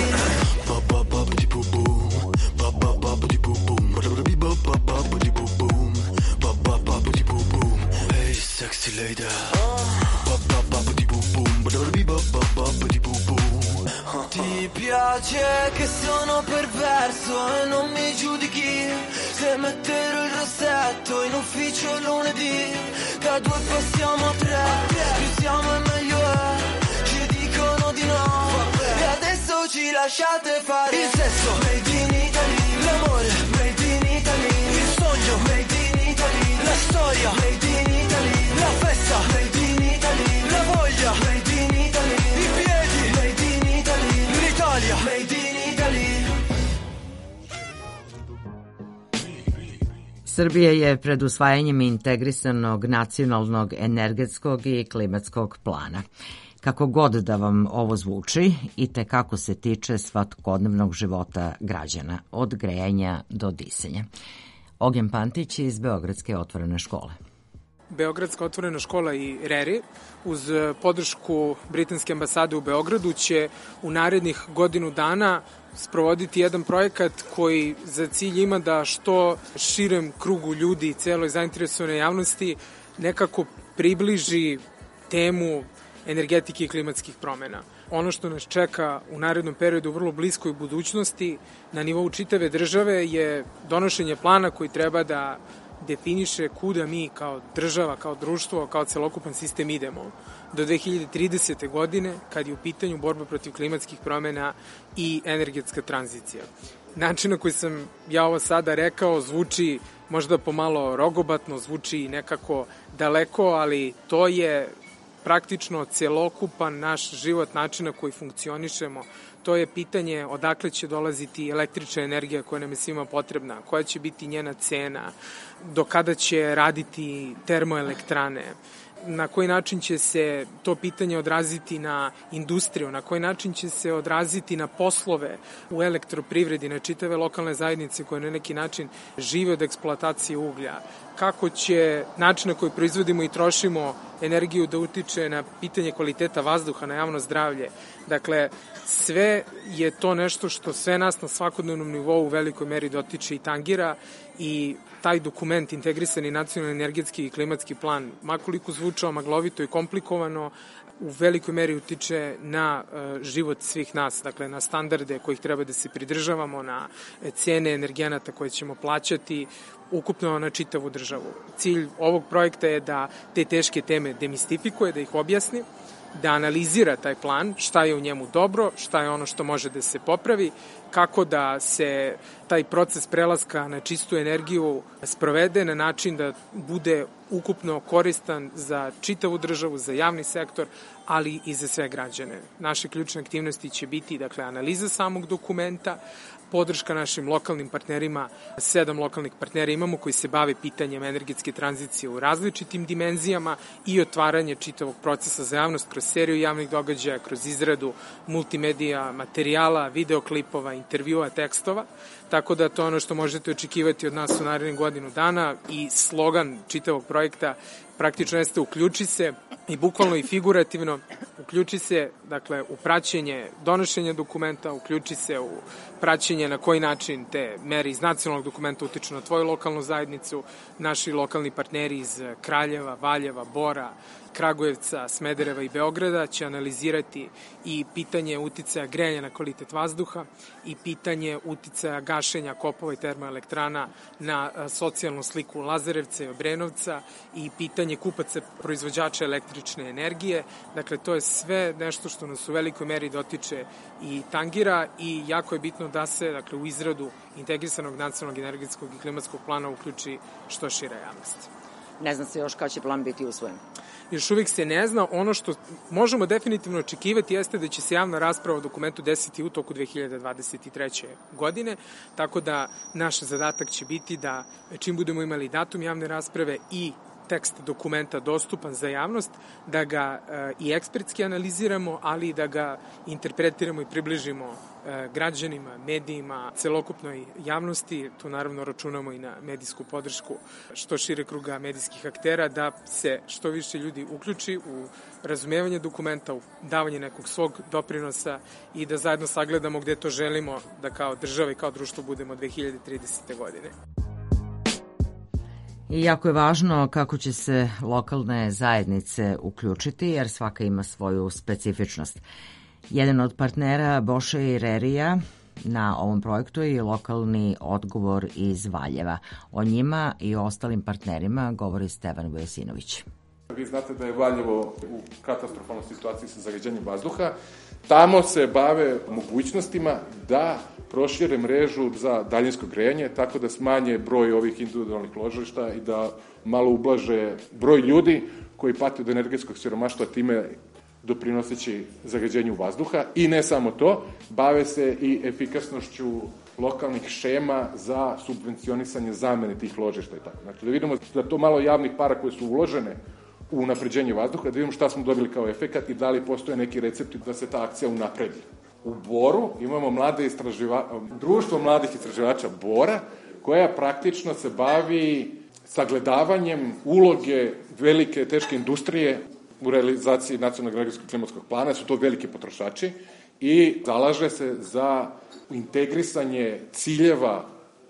Hey sexy lady, ti piace che sono perverso e non mi giudichi, se metterò il rossetto in ufficio lunedì, da due passiamo a tre, più siamo e meglio è, ci dicono di no, e adesso ci lasciate fare. Il sesso made in Italy, l'amore made in Italy, il sogno made in Italy, la storia made in Italy, la festa made in Italy, la voglia made in Italy, i piedi made in Italy, l'Italia made in Italy. Srbija je pred usvajanjem integrisanog nacionalnog energetskog i klimatskog plana. Kako god da vam ovo zvuči, i te kako se tiče svakodnevnog života građana, od grejanja do disanja. Ognjen Pantić iz Beogradske otvorene škole. Beogradska otvorena škola i RERI uz podršku Britanske ambasade u Beogradu će u narednih godinu dana sprovoditi jedan projekat koji za cilj ima da što širem krugu ljudi i celoj zainteresovane javnosti nekako približi temu energetike i klimatskih promena. Ono što nas čeka u narednom periodu u vrlo bliskoj budućnosti na nivou čitave države je donošenje plana koji treba da definiše kuda mi kao država, kao društvo, kao celokupan sistem idemo do dve hiljade tridesete. godine, kad je u pitanju borba protiv klimatskih promena i energetska tranzicija. Način na koji sam ja ovo sada rekao zvuči možda pomalo rogobatno, zvuči nekako daleko, ali to je praktično celokupan naš život, način na koji funkcionišemo. To je pitanje odakle će dolaziti električna energija koja nam je svima potrebna, koja će biti njena cena, do kada će raditi termoelektrane, na koji način će se to pitanje odraziti na industriju, na koji način će se odraziti na poslove u elektroprivredi, na čitave lokalne zajednice koje na neki način žive od eksploatacije uglja, kako će način na koji proizvodimo i trošimo energiju da utiče na pitanje kvaliteta vazduha, na javno zdravlje. Dakle, sve je to nešto što sve nas na svakodnevnom nivou u velikoj meri dotiče i tangira, i taj dokument, integrisani nacionalni energetski i klimatski plan, makoliko zvučao maglovito i komplikovano, u velikoj meri utiče na uh, život svih nas, dakle na standarde kojih treba da se pridržavamo, na cene energenata koje ćemo plaćati, ukupno na čitavu državu. Cilj ovog projekta je da te teške teme demistifikuje, da ih objasni, da analizira taj plan, šta je u njemu dobro, šta je ono što može da se popravi, kako da se taj proces prelaska na čistu energiju sprovede na način da bude ukupno koristan za čitavu državu, za javni sektor, ali i za sve građane. Naše ključne aktivnosti će biti, dakle, analiza samog dokumenta, podrška našim lokalnim partnerima, sedam lokalnih partnera imamo koji se bave pitanjem energetske tranzicije u različitim dimenzijama i otvaranje čitavog procesa za javnost kroz seriju javnih događaja, kroz izradu multimedija, materijala, videoklipova, intervjua, tekstova, tako da to ono što možete očekivati od nas u narednih godinu dana, i slogan čitavog projekta praktično jeste uključi se, i bukvalno i figurativno uključi se, dakle, u praćenje donošenja dokumenta, uključi se u praćenje na koji način te mere iz nacionalnog dokumenta utiču na tvoju lokalnu zajednicu. Naši lokalni partneri iz Kraljeva, Valjeva, Bora, Kragujevca, Smedereva i Beograda će analizirati i pitanje uticaja grejanja na kvalitet vazduha i pitanje uticaja gašenja kopova i termoelektrana na socijalnu sliku Lazarevca i Obrenovca i pitanje kupaca proizvođača električne energije. Dakle, to je sve nešto što nas u velikoj meri dotiče i tangira, i jako je bitno da se, dakle, u izradu integrisanog nacionalnog energetskog i klimatskog plana uključi što šira javnost. ne zna se još kada će plan biti usvojen. Još uvijek se ne zna. Ono što možemo definitivno očekivati jeste da će se javna rasprava o dokumentu desiti u toku dve hiljade dvadeset treće. godine, tako da naš zadatak će biti da čim budemo imali datum javne rasprave i tekst dokumenta dostupan za javnost, da ga e, i ekspertski analiziramo, ali i da ga interpretiramo i približimo e, građanima, medijima, celokupnoj javnosti. Tu naravno računamo i na medijsku podršku što šire kruga medijskih aktera, da se što više ljudi uključi u razumevanje dokumenta, u davanje nekog svog doprinosa i da zajedno sagledamo gde to želimo da kao država i kao društvo budemo dve hiljade tridesete. godine. I jako je važno kako će se lokalne zajednice uključiti, jer svaka ima svoju specifičnost. Jedan od partnera Boše i Rerija na ovom projektu je lokalni odgovor iz Valjeva. O njima i o ostalim partnerima govori Stevan Vujasinović. Vi znate da je Valjevo u katastrofalnoj situaciji sa zagađenjem vazduha. Tamo se bave mogućnostima da prošire mrežu za daljinsko grejanje, tako da smanje broj ovih individualnih ložišta i da malo ublaže broj ljudi koji pati od energetskog siromaštva, time doprinoseći zagađenju vazduha. I ne samo to, bave se i efikasnošću lokalnih šema za subvencionisanje zamene tih ložišta i tako. Znači da vidimo da to malo javnih para koje su uložene u unapređenje vazduha, da vidimo šta smo dobili kao efekat i da li postoje neki recepti da se ta akcija unapredi. U Boru imamo mlade istraživa... društvo mladih istraživača Bora, koja praktično se bavi sagledavanjem uloge velike teške industrije u realizaciji nacionalnog energetskog klimatskog plana, su to veliki potrošači i zalaže se za integrisanje ciljeva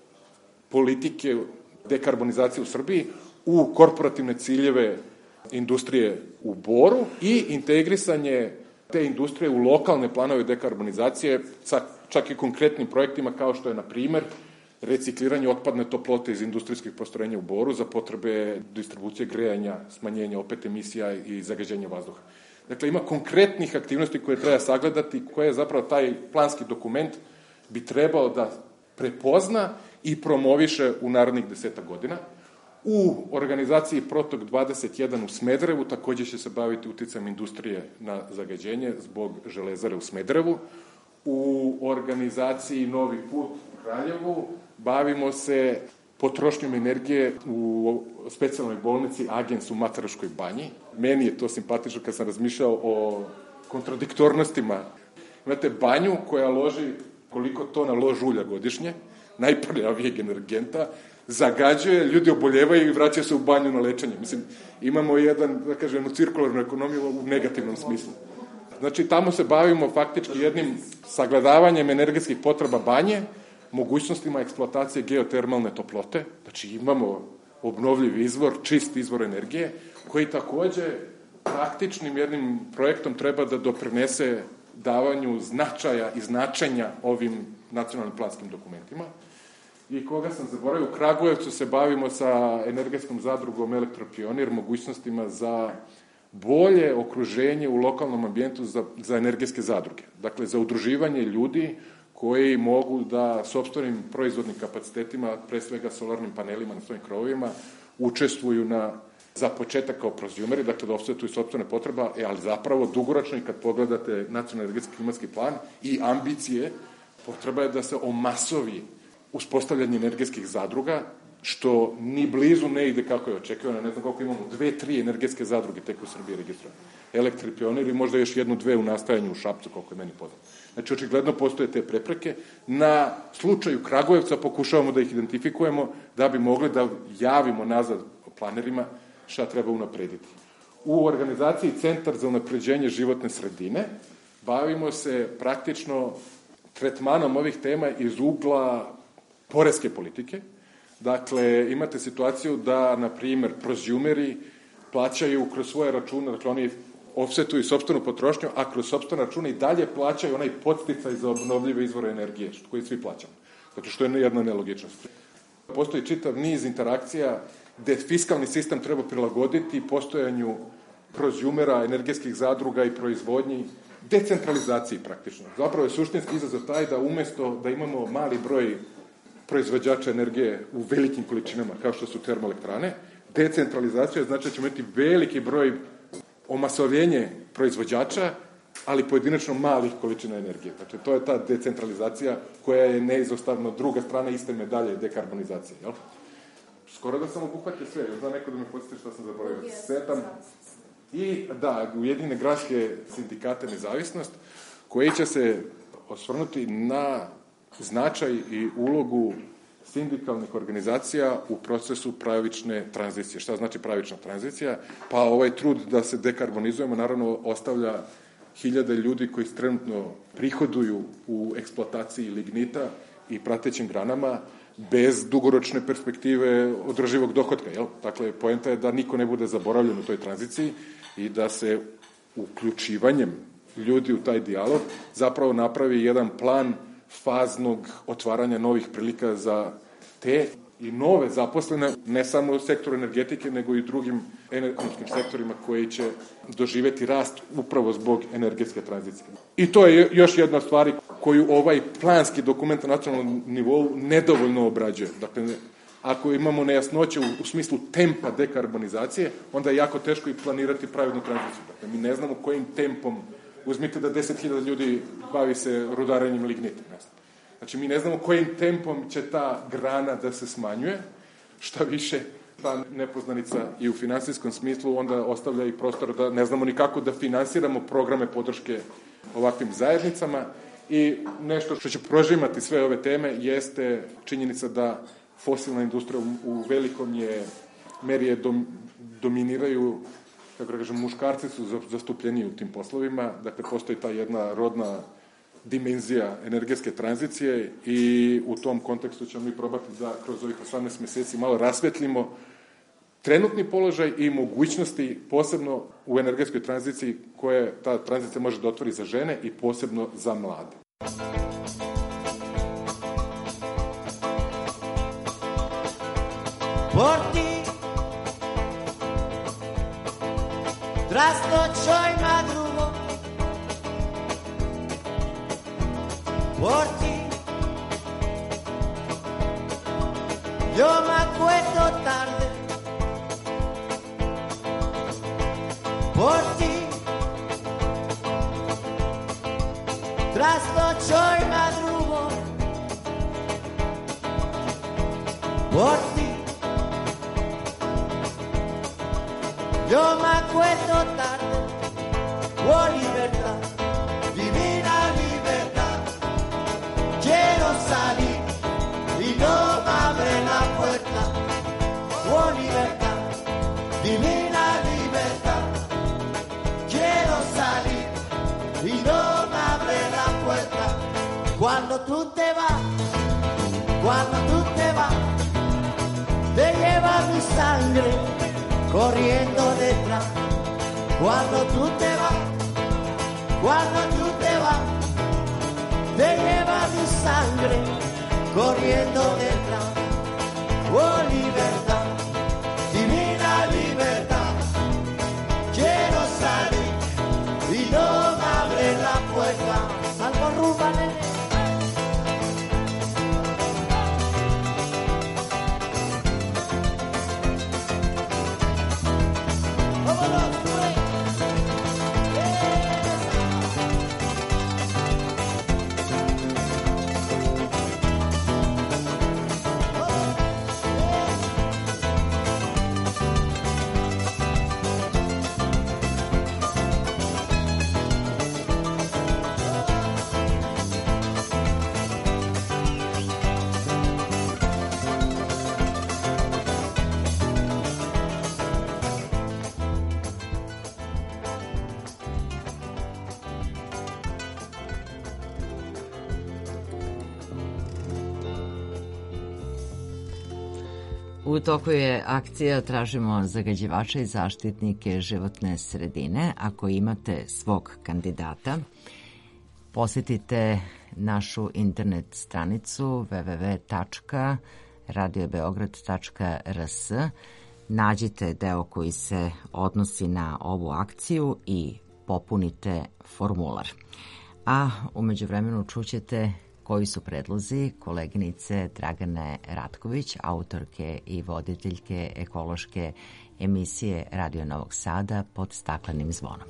politike dekarbonizacije u Srbiji u korporativne ciljeve industrije u Boru i integrisanje te industrije u lokalne planove dekarbonizacije sa čak i konkretnim projektima kao što je, na primer, recikliranje otpadne toplote iz industrijskih postrojenja u Boru za potrebe distribucije grejanja, smanjenja opet emisija i zagađenja vazduha. Dakle, ima konkretnih aktivnosti koje treba sagledati, koje je zapravo taj planski dokument bi trebao da prepozna i promoviše u narednih deseta godina. U organizaciji Protok dvadeset jedan u Smederevu takođe će se baviti uticajem industrije na zagađenje zbog železare u Smederevu. U organizaciji Novi put u Kraljevu bavimo se potrošnjom energije u specijalnoj bolnici Agens u Mataraškoj banji. Meni je to simpatično kad sam razmišljao o kontradiktornostima. Imate banju koja loži koliko tona lož ulja godišnje, najprljavijeg energenta, zagađuje, ljudi oboljevaju i vraćaju se u banju na lečenje. Mislim, imamo jedan, da kažem, cirkularnu ekonomiju u negativnom smislu. Znači, tamo se bavimo faktički jednim sagledavanjem energetskih potreba banje, mogućnostima eksploatacije geotermalne toplote. Znači, imamo obnovljiv izvor, čist izvor energije, koji takođe praktičnim jednim projektom treba da doprinese davanju značaja i značenja ovim nacionalnim planskim dokumentima. I koga sam zaboravio, u Kragujevcu se bavimo sa energetskom zadrugom Elektropionir, mogućnostima za bolje okruženje u lokalnom ambijentu za, za energetske zadruge. Dakle, za udruživanje ljudi koji mogu da sopstvenim proizvodnim kapacitetima, pre svega solarnim panelima na svojim krovovima, učestvuju na, za početak kao prozjumeri, dakle da opsetuju sopstvene potreba, ali zapravo dugoročno i kad pogledate nacionalni energetski klimatski plan i ambicije, potreba je da se omasovi uspostavljanje energetskih zadruga, što ni blizu ne ide kako je očekivano. Ne znam koliko imamo, dve, tri energetske zadruge tek u Srbiji registrovane. Elektripionir i možda još jednu, dve u nastajanju u Šapcu, koliko je meni poznato. Znači, očigledno postoje te prepreke. Na slučaju Kragujevca pokušavamo da ih identifikujemo da bi mogli da javimo nazad planerima šta treba unaprediti. U organizaciji Centar za unapređenje životne sredine bavimo se praktično tretmanom ovih tema iz ugla poreske politike. Dakle, imate situaciju da, na primer, prozjumeri plaćaju kroz svoje račune, dakle oni ofsetuju sopstvenu potrošnju, a kroz sopstvene račune i dalje plaćaju onaj podsticaj za obnovljive izvore energije, koji svi plaćamo. Znači, što je jedna nelogičnost. Postoji čitav niz interakcija gde fiskalni sistem treba prilagoditi postojanju prozjumera, energetskih zadruga i proizvodnji, decentralizaciji praktično. Zapravo je suštinski izazov taj da umesto da imamo mali broj proizvođača energije u velikim količinama, kao što su termoelektrane, Decentralizacija znači da ćemo imati veliki broj omasovljenje proizvođača, ali pojedinačno malih količina energije. Znači, to je ta decentralizacija koja je neizostavno druga strana iste medalje dekarbonizacije. Jel? Skoro da sam obuhvatio sve. Zna neko da me podsjeti što sam zaboravio. Sedam. I da, Ujedinjene gradske sindikate Nezavisnost, koji će se osvrnuti na značaj i ulogu sindikalnih organizacija u procesu pravične tranzicije. Šta znači pravična tranzicija? Pa ovaj trud da se dekarbonizujemo naravno ostavlja hiljade ljudi koji trenutno prihoduju u eksploataciji lignita i pratećim granama bez dugoročne perspektive održivog dohotka. Jel? Dakle, poenta je da niko ne bude zaboravljen u toj tranziciji i da se uključivanjem ljudi u taj dijalog zapravo napravi jedan plan faznog otvaranja novih prilika za te i nove zaposlene, ne samo u sektoru energetike, nego i drugim energetskim sektorima koji će doživeti rast upravo zbog energetske tranzicije. I to je još jedna od stvari koju ovaj planski dokument na nacionalnom nivou nedovoljno obrađuje. Dakle, ako imamo nejasnoće u, u smislu tempa dekarbonizacije, onda je jako teško i planirati pravilnu tranziciju. Dakle, mi ne znamo kojim tempom, uzmite da deset hiljada ljudi bavi se rudarenjem lignita, ne znam. Znači, mi ne znamo kojim tempom će ta grana da se smanjuje, šta više, ta nepoznanica i u finansijskom smislu onda ostavlja i prostor da ne znamo ni kako da finansiramo programe podrške ovakvim zajednicama i nešto što će prožimati sve ove teme jeste činjenica da fosilna industrija u velikom je meri je dom, dominiraju, kako kažem, muškarci su zastupljeni u tim poslovima, dakle postoji ta jedna rodna dimenzija energetske tranzicije i u tom kontekstu ćemo mi probati da kroz ovih osamnaest meseci malo rasvetlimo trenutni položaj i mogućnosti posebno u energetskoj tranziciji koje ta tranzicija može da otvori za žene i posebno za mlade. Por ti trasnocho y madrugo, por ti yo me acuesto tarde, por ti trasnocho y madrugo, por ti yo me acuesto tarde. Oh, libertad, divina libertad, quiero salir y no me abre la puerta. Oh, libertad, divina libertad, quiero salir y no me abre la puerta. Cuando tú te vas, cuando tú te vas, te lleva mi sangre corriendo detrás. Cuando tú te vas, cuando tú te vas, te lleva mi sangre corriendo detrás. Oh, libertad, divina libertad, quiero salir y no me abre la puerta. Salgo rumba, nene. U toku je akcija Tražimo zagađivače i zaštitnike životne sredine. Ako imate svog kandidata, posetite našu internet stranicu w w w tačka radio beograd tačka r s, nađite deo koji se odnosi na ovu akciju i popunite formular. A umeđu vremenu čućete Koji su predlozi koleginice Dragane Ratković, autorke i voditeljke ekološke emisije Radio Novog Sada Pod staklenim zvonom?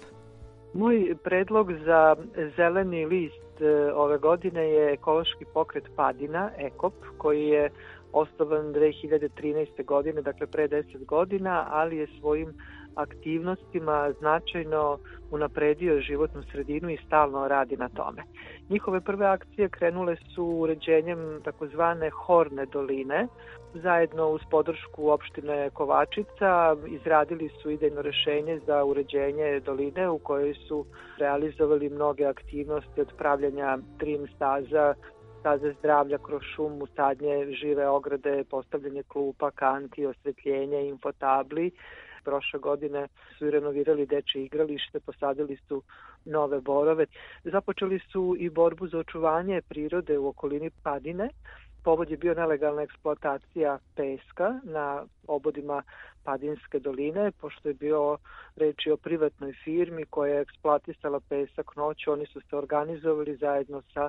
Moj predlog za zeleni list ove godine je ekološki pokret Padina, EKOP, koji je osnovan dve hiljade trinaeste. godine, dakle pre deset godina, ali je svojim aktivnostima značajno unapredio životnu sredinu i stalno radi na tome. Njihove prve akcije krenule su uređenjem takozvane Horne doline. Zajedno uz podršku opštine Kovačica izradili su idejno rešenje za uređenje doline u kojoj su realizovali mnoge aktivnosti od pravljanja trim staza, staze zdravlja kroz šumu, sadnje žive ograde, postavljanje klupa, kanti, osvetljenje, infotabli. Prošle godine su i renovirali dečje igralište, posadili su nove borove. Započeli su i borbu za očuvanje prirode u okolini Padine. Povod je bio nelegalna eksploatacija peska na obodima Padinske doline, pošto je bio reči o privatnoj firmi koja je eksploatisala pesak noću. Oni su se organizovali zajedno sa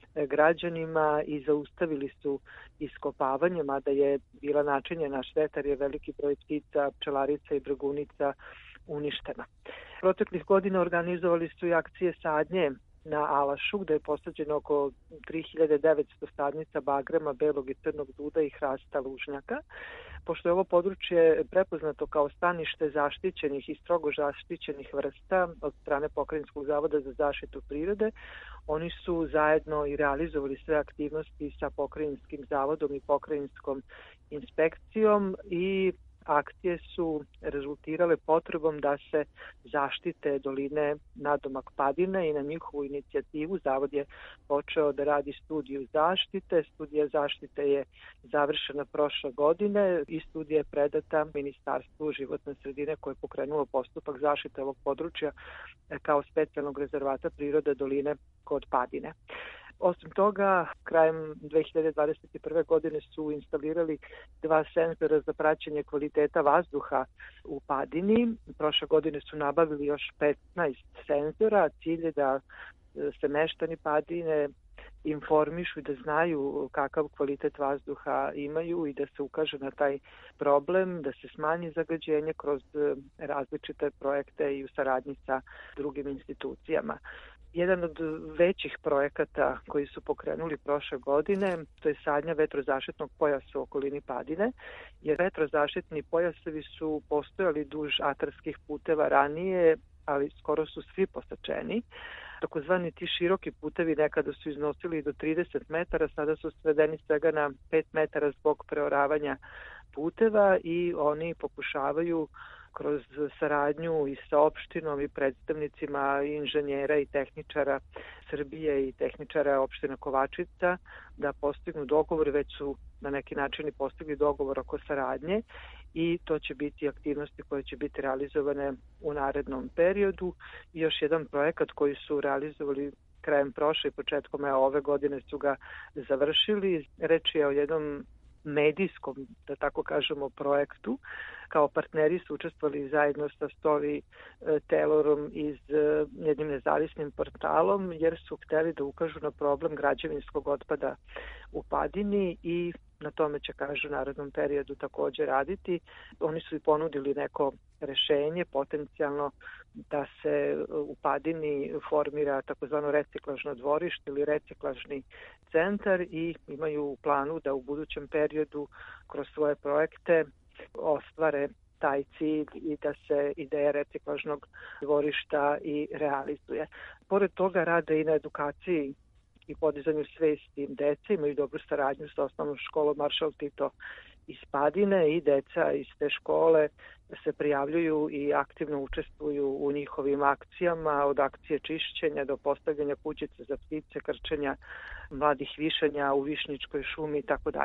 građanima i zaustavili su iskopavanje, mada je bila načinjena šteta jer je veliki broj ptica, pčelarica i dragunica uništena. Proteklih godina organizovali su i akcije sadnje na Alašu, gde je posađeno oko tri hiljade devetsto sadnica bagrema, belog i crnog duda i hrasta lužnjaka. Pošto je ovo područje prepoznato kao stanište zaštićenih i strogo zaštićenih vrsta od strane Pokrajinskog zavoda za zaštitu prirode, oni su zajedno i realizovali sve aktivnosti sa Pokrajinskim zavodom i Pokrajinskom inspekcijom i akcije su rezultirale potrebom da se zaštite doline nadomak Padine i na njihovu inicijativu Zavod je počeo da radi studiju zaštite. Studija zaštite je završena prošle godine i studija je predata Ministarstvu životne sredine koje je pokrenulo postupak zaštite ovog područja kao specijalnog rezervata prirode doline kod Padine. Osim toga, krajem dve hiljade dvadeset prve. godine su instalirali dva senzora za praćenje kvaliteta vazduha u Padini. Prošle godine su nabavili još petnaest senzora. Cilj je da se meštani Padine informišu i da znaju kakav kvalitet vazduha imaju i da se ukaže na taj problem, da se smanji zagađenje kroz različite projekte i u saradnji sa drugim institucijama. Jedan od većih projekata koji su pokrenuli prošle godine, to je sadnja vetrozaštitnog pojasa u okolini Padine, jer vetrozaštitni pojasevi su postojali duž atarskih puteva ranije, ali skoro su svi posačeni. Takozvani ti široki putevi nekada su iznosili do trideset metara, sada su svedeni svega na pet metara zbog preoravanja puteva i oni pokušavaju kroz saradnju i sa opštinom i predstavnicima inženjera i tehničara Srbije i tehničara opština Kovačica da postignu dogovor, već su na neki način i postigli dogovor oko saradnje i to će biti aktivnosti koje će biti realizovane u narednom periodu. I još jedan projekat koji su realizovali krajem prošle i početkom ove godine su ga završili. Reč je o jednom medijskom, da tako kažemo, projektu. Kao partneri su učestvovali zajedno sa Story Taylorom i jednim nezavisnim portalom, jer su hteli da ukažu na problem građevinskog otpada u Padini i na tome će, kažu, u narednom periodu takođe raditi. Oni su i ponudili neko rešenje, potencijalno da se u Padini formira takozvano reciklažno dvorište ili reciklažni centar i imaju u planu da u budućem periodu kroz svoje projekte ostvare taj cilj i da se ideja reciklažnog dvorišta i realizuje. Pored toga rade i na edukaciji i podizanju svesti dece, imaju dobru saradnju sa osnovnom školom Maršal Tito iz Padine i deca iz te škole se prijavljuju i aktivno učestvuju u njihovim akcijama, od akcije čišćenja do postavljanja kućice za ptice, krčenja mladih višanja u Višnjičkoj šumi i tako dalje.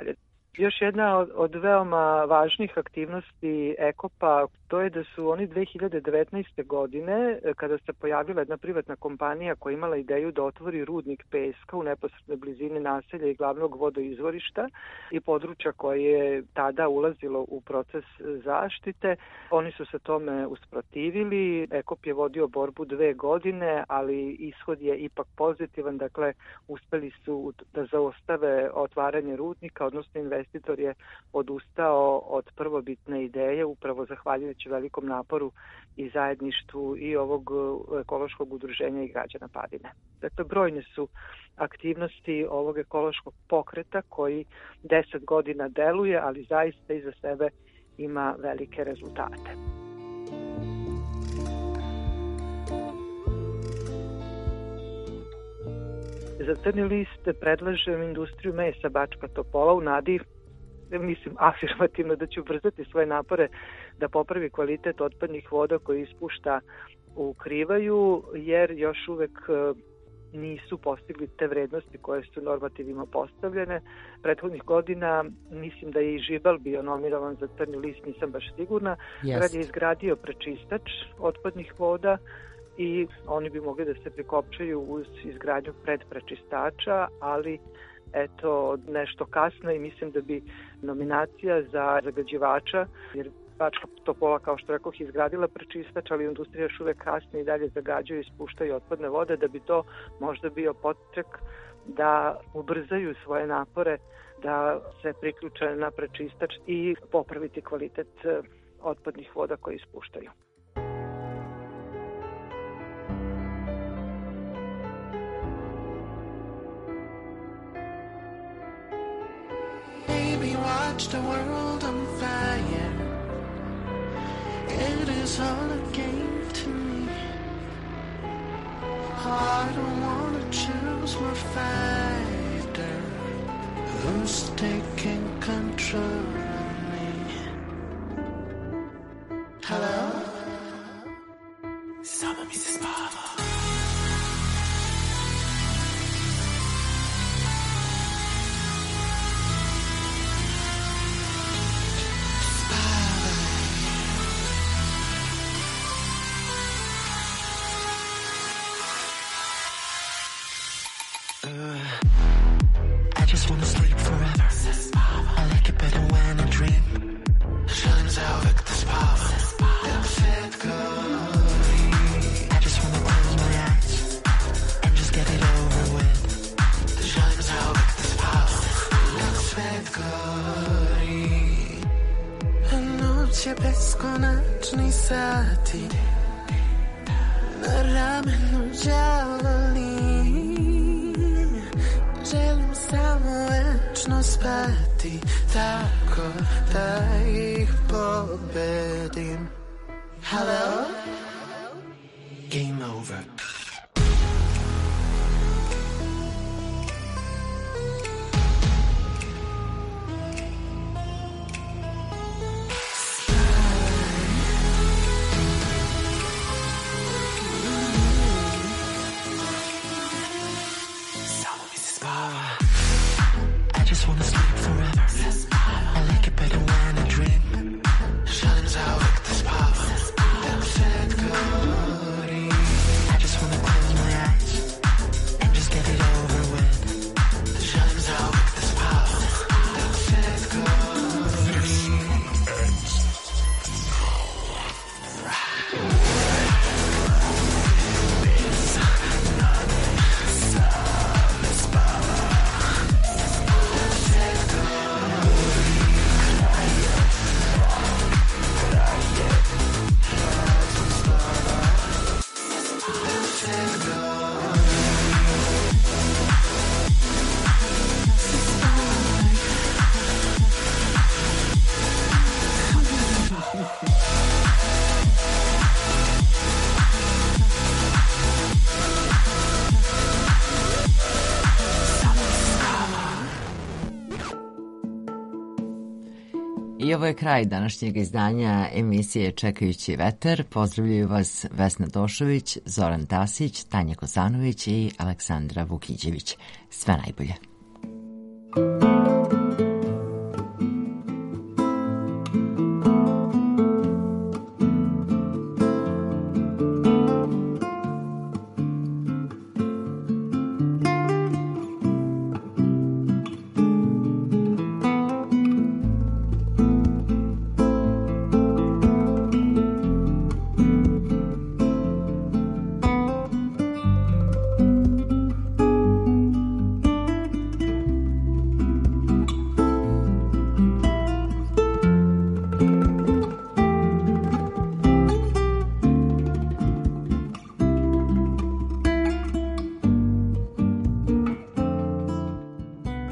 Još jedna od, od veoma važnih aktivnosti Ekopa, to je da su oni dve hiljade devetnaeste. godine, kada se pojavila jedna privatna kompanija koja imala ideju da otvori rudnik peska u neposrednoj blizini naselja i glavnog vodoizvorišta i područja koje je tada ulazilo u proces zaštite, oni su se tome usprotivili. Ekop je vodio borbu dve godine, ali ishod je ipak pozitivan, dakle uspeli su da zaostave otvaranje rudnika, odnosno investitor je odustao od prvobitne ideje, upravo zahvaljujući velikom naporu i zajedništvu i ovog ekološkog udruženja i građana Padine. Dakle, brojne su aktivnosti ovog ekološkog pokreta koji deset godina deluje, ali zaista iza sebe ima velike rezultate. Za Crni list predlažem industriju mesa Bačka Topola u nadi, mislim afirmativno, da će ubrzati svoje napore da popravi kvalitet otpadnih voda koje ispušta u Krivaju, jer još uvek nisu postigli te vrednosti koje su normativima postavljene. Prethodnih godina mislim da je i Žibel bio nominovan za Crni list, nisam baš sigurna. Yes. Grad je izgradio prečistač otpadnih voda i oni bi mogli da se prikopčaju uz izgradnju predprečistača, ali eto, nešto kasno i mislim da bi nominacija za zagađivača, jer Bačka Topola, kao što rekoh, izgradila prečistač, ali industrija još uvek kasno i dalje zagađuju i ispuštaju otpadne vode, da bi to možda bio podstrek da ubrzaju svoje napore, da se priključe na prečistač i popraviti kvalitet otpadnih voda koje ispuštaju. Watch the world on fire. It is all a game to me. I don't wanna choose my fighter. Who's taking control of me? Hello? Samo mi se spava. Beskonačni sati na ramenu đavolim, želim samo večno spati, tako da ih pobedim. Hello? Game over. I ovo je kraj današnjeg izdanja emisije Čekajući vetar. Pozdravljaju vas Vesna Došović, Zoran Tasić, Tanja Kozanović i Aleksandra Vukićević. Sve najbolje.